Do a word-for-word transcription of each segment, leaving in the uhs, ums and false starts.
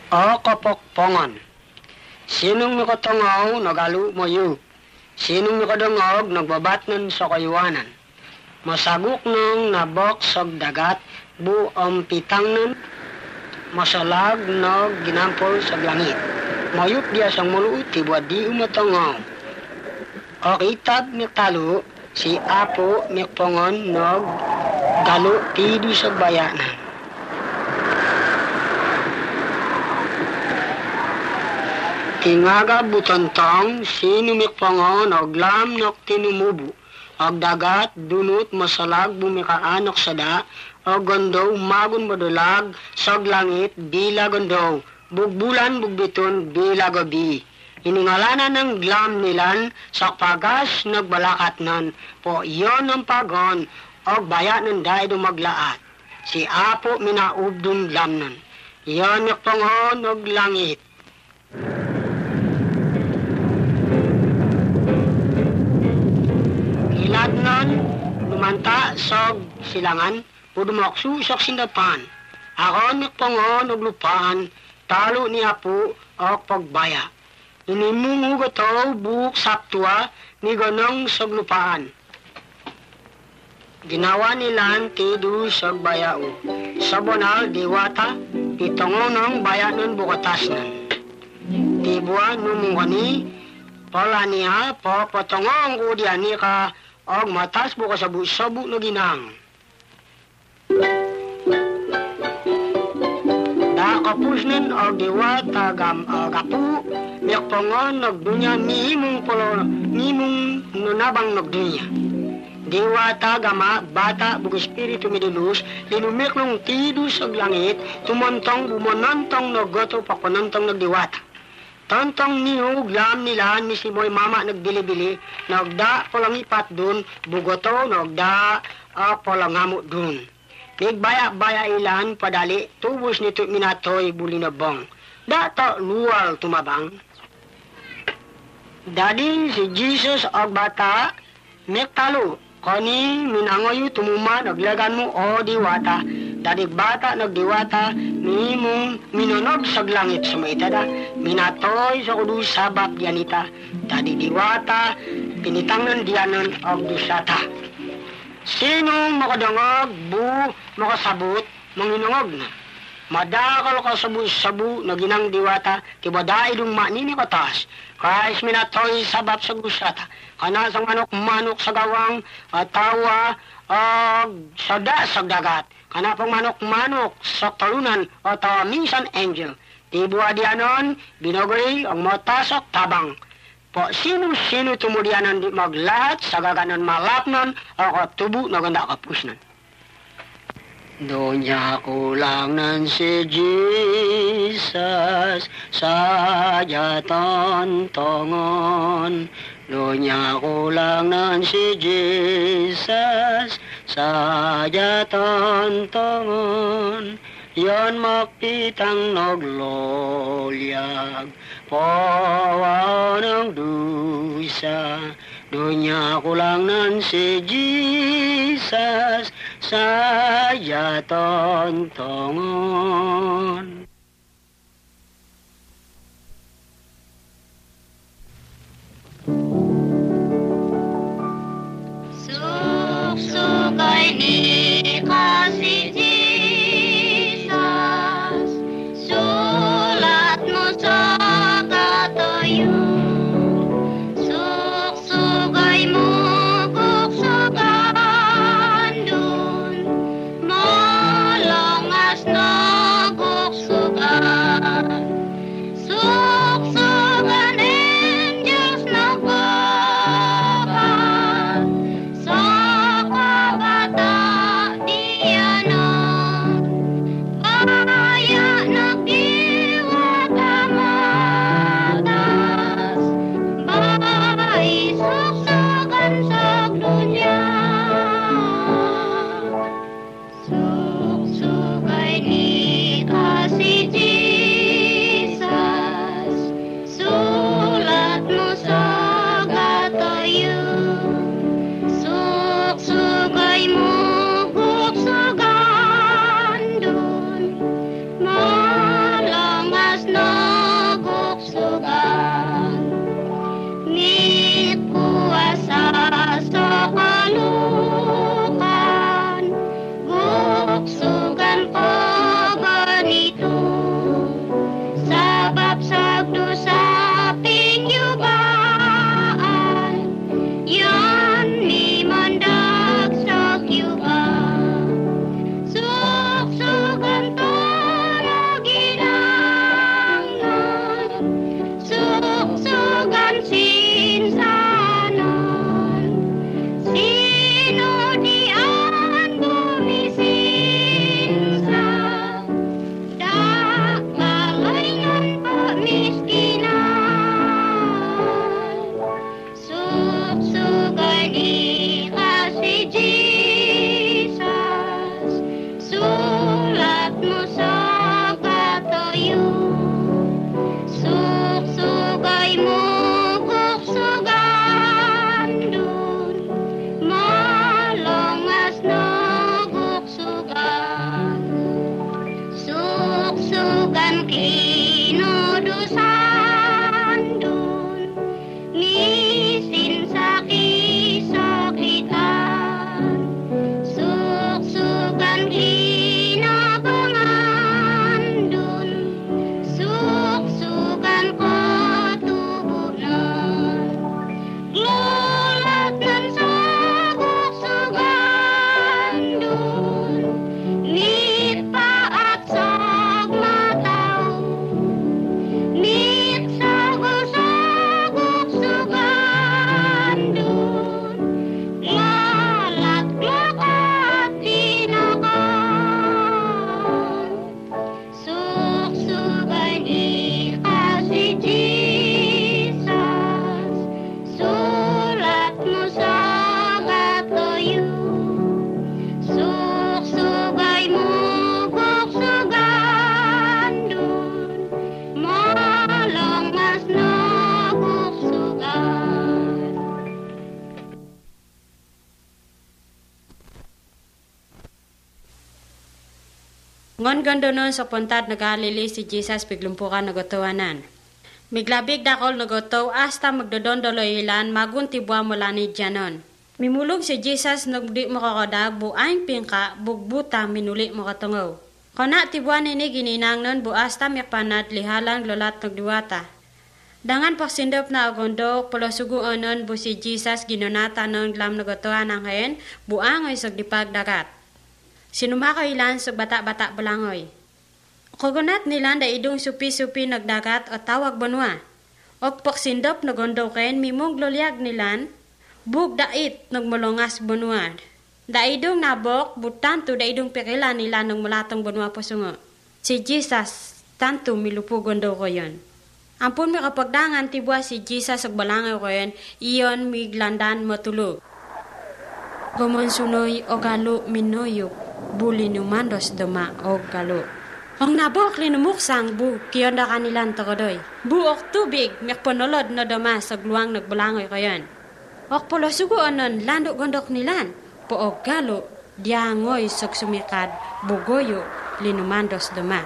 o kapokpongan. Sinong makatangaw, nagalo moyo. Sinong makadangog, nagbabatnan sa kaywanan. Masagok nang nabok sa dagat, bu ang pitangnan, masalag na ginampol sa langit. Mayup dia sang muluot, tibuat di umatangaw. O kitag mitalo, si Apo mikpongon nag galo tidu sa bayanan. Tingaga butantang sino mikpongon og lam nok tinumubo. Og dagat dunot masalag bumikaanak sa da, og gondow magun madulag sag langit bila gondow. Bugbulan bugbiton bila gabi. Iningalanan ng glam nilan sa pagas nagbalakat nan po iyon ang pagon o bayan ng dahi dumaglaat. Si Apo minaubdun lamnan. Iyon ang pangon og langit. Ilad nun, lumanta sog silangan o dumaksu sa sindapan. Ako ang pangon og lupaan, talo ni Apo o pagbaya. Inimungo gato buhok saptua ni ganang saglupaan. Ginawa nilan tidu sa bayao. Sa bonal diwata, itongo ng bayanan bukatas nan. Tibua numungani, pala niya po patongo ang kudian ni ka og matas buka sabu-sabu na ginang. Kapusnan o diwata gam o gapu, mikpongon nagdunya mihimong polo, mihimong nunabang nagdunya. Diwata gama, bata, bug espiritu midulus, linumiklong tidus og langit, tumontong bumonantong naggoto pakonantong nagdiwata. Tantong nihug lam nila ni si Moy Mama nagdili-bili, nagda polang ipat dun, bugoto nagda o polang hamot dun. Nagbaya-baya ilan padali, tubos nito minatoy bulinabong. Dato luwal tumabang. Dadi si Jesus og bata, mektalo, kani minangoy tumuman, naglagan mo o diwata. Dadi bata nagdiwata, mimong minunog sa langit sumaitada, minatoy sa kudu sabab dianita. Dadi diwata, pinitangnan dianan og dusata. Sinong makadangog, bu, makasabot, manginangog na. Madakal ka sabu-sabu na ginang diwata, tibada ilong manini katas. Kais minatoy sabab sa gusata. Kanasang manok-manok sa gawang, tawa, og sada sa dagat. Kanapang manok-manok sa talunan, o tawa minsan angel. Tibua dianon, binogay ang matasok tabang. Po sino-sino tumudianan di maglahat sa gaganan malapnan o katubo na ganda kapusnan. Donya ko lang nan si Jesus sa jatantongon. Donya ko lang nan si Jesus sa jatantongon. Yon makitang naglolyag, pawa ng dusa. Dunya ko lang nan si Jesus sa jatontongon. Suksukay ni kasi Malangas Ngon gando nun sa puntad nagalili si Jesus piglumpukan nagotawanan. Miglabig dakol nagotaw hasta magdodondolo ilan maguntibwa mula ni Janon. Mimulog si Jesus nagdi makakadag buaing pingka bugbuta minuli makatungaw. Kana tibwa nini gininang nun bu hasta mikpanat lihalang lolat nagdiwata. Dangan paksindop na agondok palosuguan nun bu si Jesus ginonata nun glam nagotawan ang hayan buang ay sagdipag dagat. Sinumaka ilan sa bata-bata balangoy. Kogonat nilan da idong supi-supi nagdagat o tawag banwa. O paksindop nagondoken mimong glolyag nilan, bug dait nagmulongas banwa. Da idong nabok, butanto da idong pikilan nila ng malatong banwa pasungo. Si Jesus, tanto milupugon daw ko yun. Ampun may kapagdangan tibwa si Jesus ag balangoy ko yun, iyon miglandan matulog. Gumonsunoy o galo minoyok. Buli numandos dama o galo. Ang nabok linumuksang bu, kiyon da kanilan takodoy. Buok tubig, mikponolod na dama sa gluwang nagbalangoy kayan. Ok polo suguan nun, lando gondok nilan. Poog galo, diangoy sok sumikad, bugoyo, linumandos dama.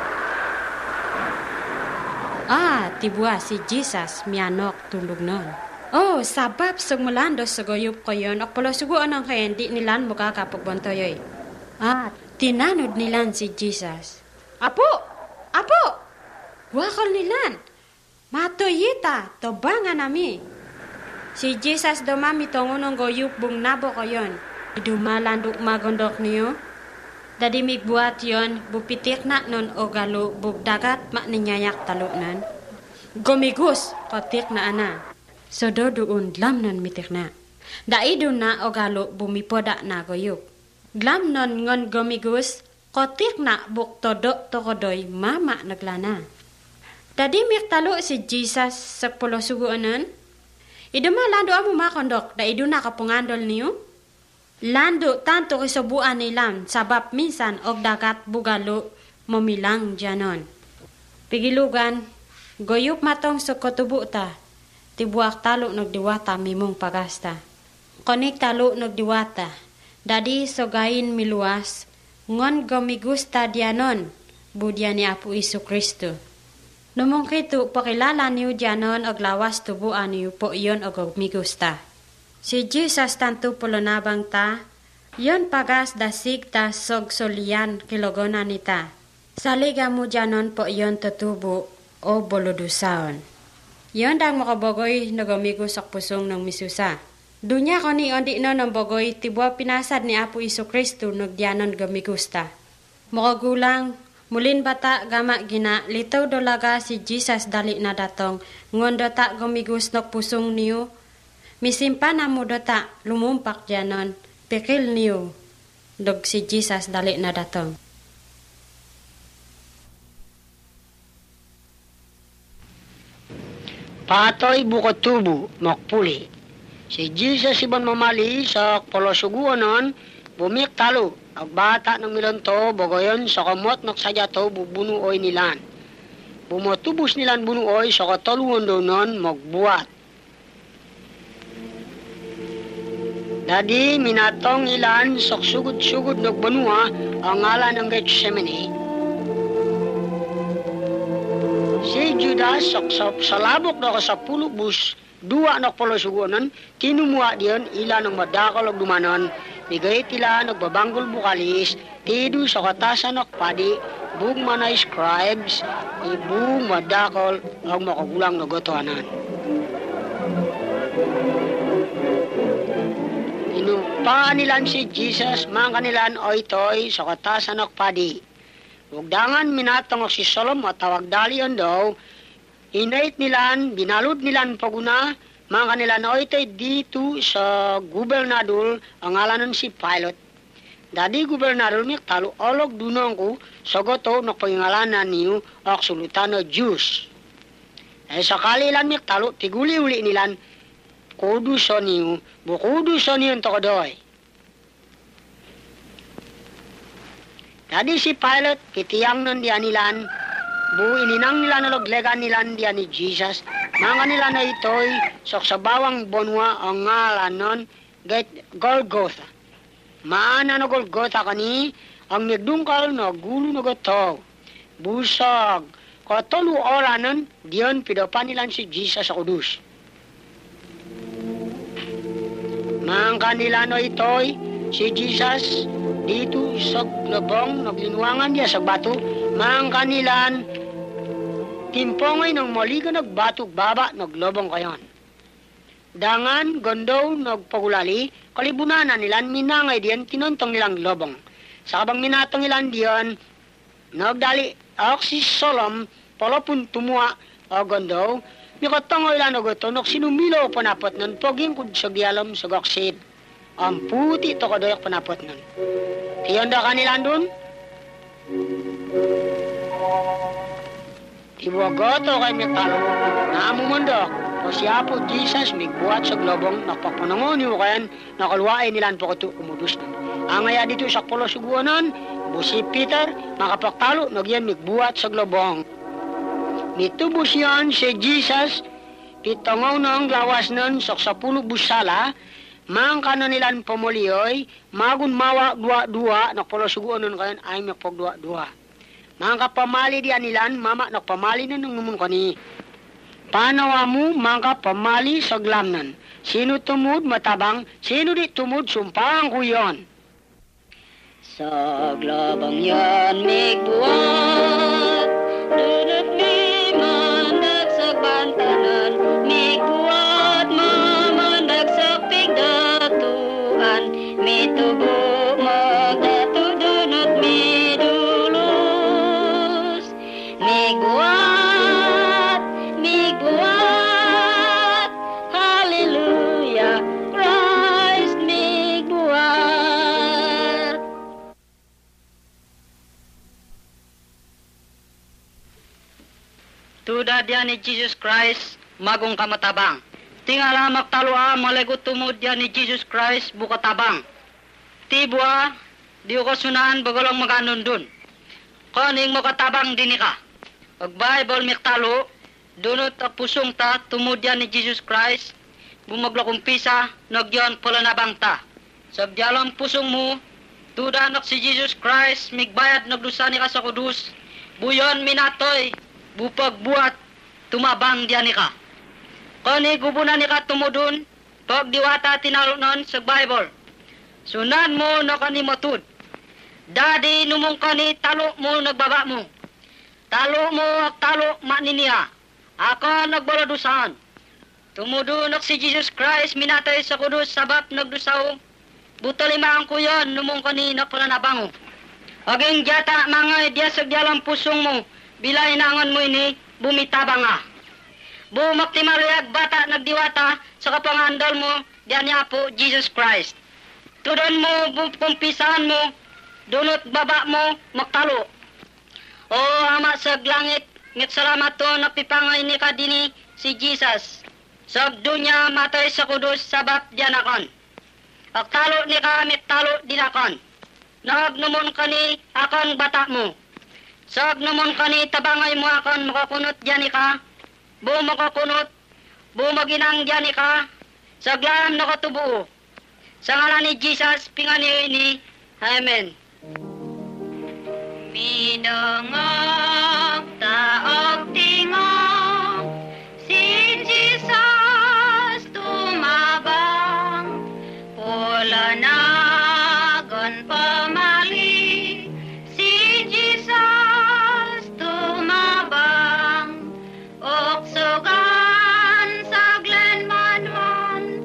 Ah, tibwa si Jesus, mianok tulog nun. Oh, sabab sa mulandos sa goyop kayon, ok polo suguan ng kayan, di nilan mukakapagbantoyoy. Ah, tinanod nilan si Jesus. Apo! Apo! Wakal nilan. Matoyita, tobangan nami. Si Jesus dumami tongunong goyup bung nabo ko yon. Idumalanduk magondok niyo. Dadi migbuat yon, bupitik na nun o galo, bugdagat mak ninyayak talunan. Gomigus, kotik na ana. So dodoon lam nan mitik na. Daidun na o galo, bumipoda na goyup. Glam non ngon gomigus, kotik na buk todo tokodoy mama naglana. Dadi miktalo si Jesus sa polosuguanan. Iduma lando amo makondok, da iduna kapungandol niyo. Lando tanto kisobuan nilam, sabab minsan og dagat bugalo momilang janon. Pigilugan, goyup matong sa kotubu ta, tibuak talo nagdiwata mimong pagasta. Konik talo nagdiwata. Dadi sogayin miluas, ngon gomigusta dianon, budya ni Apo Isu Kristo. Numong kito, pakilala niyo dianon og lawas tubuan niyo po iyon og gomigusta. Si Jesus tanto polonabang ta, yon pagas dasig ta sog solian kilogona nita. Saliga mo dianon po iyon tutubo o bolodusaon. Yon dang makabogoy na gomigos ak pusong ng misusa. Dunya ko ni ondi no ng bogoy, tibwa pinasad ni Apo Isu Kristo nagdianon gamigusta. Makagulang, mulin bata gama gina, litaw dolaga si Jesus dali na datong, ngon dota gamigus nok pusong niyo. Misimpa na mo dota, lumumpak dianon, pikil niyo. Dog si Jesus dali na datong. Patoy bukod tubo, mokpuli. Si Jesus ibon mamali sa polosuguanon, bumik talo, ang bata ng milonto, bogoyon sa kamot nok sadyato, bubunuoy nilan. Bumotubos nilan bunuoy sa katulungan doon magbuat. Dadi minatong ilan sa sugod-sugod nagbanua ang ngalan ng Gethsemane. Si Judas sa salabok na sa pulubus, dua na polosuguanon, tinumuha diyon ilan ng madakal og dumanon, bigay tila nagbabanggol bukalis, tidu sa katasan ng padi, bug manay scribes, ibug madakal ang makagulang na gotoanan. Inupaan nilan si Jesus, mga kanilan oitoy sa katasan ng padi. Ugdangan minatang si Solom at tawag dalion daw, inait nilan, binalod nilan paguna, mga kanila na oitoy dito sa gubernador, ang alanon si Pilate. Dadi gubernador mi talo olog dunong ko, sa goto na pangingalanan niyo, aksulutano Diyos. Eh sakali ilan mi talo, tiguli-uli nilan, kudu sa niyo, bukudu sa niyo ang tokodoy. Dadi si Pilate, kitiyang nun diyan nilan, bu ininang nila na loglegan nila diyan ni Jesus, mga nila na ito'y saksabawang bonwa ang ngalan nun, Golgotha. Maana na Golgotha kani, ang nagdungkal na gulo na gataw. Busag, katulu oranan, diyan pidapan nilan si Jesus sa kudus. Mang kanila no ito'y, si Jesus, dito sa labong, naglinuangan niya sa bato, mang kanilan, timpongay ng mali ka nagbatok baba, naglobong kayon. Dangan, gondow, nagpagulali, kalibunan na nilan, minangay diyan, tinontong nilang lobong. Sa kabang minatong nilan diyan, nagdali, ak si Solom, palapun tumua, o gondow, nikatangoy lang nagatunok, sinumilo panapot nun, paging kud sa gialam sa goksid. Ang puti to kadoyak panapot nun. Tiyanda kanilan dun? Tiwagoto kay Mikalo, naamumundok, o siya po Jesus, migbuhat sa globong, nakpapanangon yung kayan, nakaluwain nilan po kato kumudus nun. Ang ngaya dito sa polo suguanan, busi Peter, makapaktalo, nagyan migbuhat sa globong. Nitubos yan si Jesus, pitangaw ng lawas nun sa sapulo busala, mang kanon nilan pamuliyoy, magun mawa dua-dua, nakpolo suguan nun kayan, ay magpag dua-dua. Mga kapamali diyan nilan, mama nakpamali na nung naman kani. Panawa mo, mga kapamali sa glamnan. Sino tumud matabang, sino di tumud sumpang kuyon. Sa glabang yan may buwan, dunot may mandag sa bantanan, may buwan mamandag sa pigdatuan, may tubo magdatu dunot may dulos, may buwan, may buwan, hallelujah, Christ may buwan. Tuda diyan ni Jesus Christ, magong kamatabang. Tingala magtalua, malagot tumod diyan ni Jesus Christ, bukatabang. Tibwa, di ko sunaan, bagalang maganon dun. Koning makatabang din ka. Pag Bible miktalo, dunot at pusong ta, tumod diyan ni Jesus Christ, bumaglakumpisa, nagyon palanabang ta. Sabdialang pusong mo, tuda nak si Jesus Christ, migbayad nagdusa ni ka sa kudus, buyon minatoy, bupag buat, tumabang diyan ka. Kani gubunan ni ka tumudun, pag diwata tinalunan sa Bible. Sunan mo na kani matud. Dadi numong kani talo mo nagbaba mo. Talo mo at talo maniniya. Ako nagbaladusan. Tumudun si Jesus Christ minatay sa kudus sabap nagdusaw. Butalimaan ko yon numong kani napananabango. Aging jata mga idya sa dialang pusong mo. Bila inangan mo ini, bumitabang nga. Bumaktimariyag bata nagdiwata sa kapangandal mo, diyan niya po, Jesus Christ. Tudon mo, kumpisahan mo, dunot baba mo, magtalo. O ama sa langit, ngit salamat to, napipangay ni ka dini si Jesus. Sa dunya matay sa kudus, sabap diyan akon. Agtalo ni ka, mitalo din akon. Nagnumon ka ni akon bata mo. Sag naman kani tabangay mo akon makakunot diyan ka. Bu makakunot, bu maginang diyan ka. Saglam nakatubuo. Sa ngalan ni Jesus pingani ini. Amen. Minangak taog tingog, si Jesus tumabang, pula nagon pamali, si Jesus tumabang, oksogan sa glenmanman,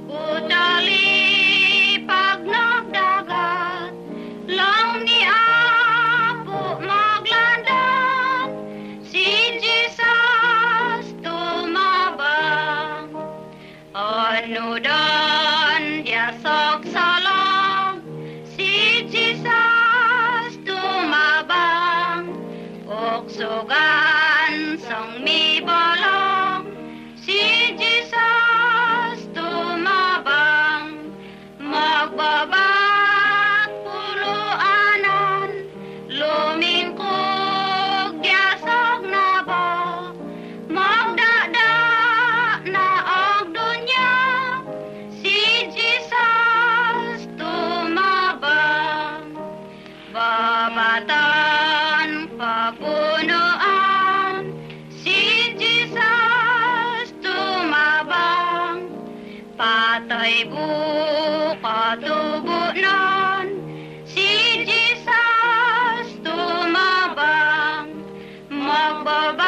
utali pag nagdagat, lang ni Apo maglandak, si Jesus tumabang. Ano dan dia sok salang, si Jesus tumabang, oksogan sang mi balang, si Jesus tumabang, magbabak puluanan, lumingkog yasog na ba, magdada na og dunya, si Jesus tumabang. Ba ay buka tubunan, si Jesus tumabang, magbaba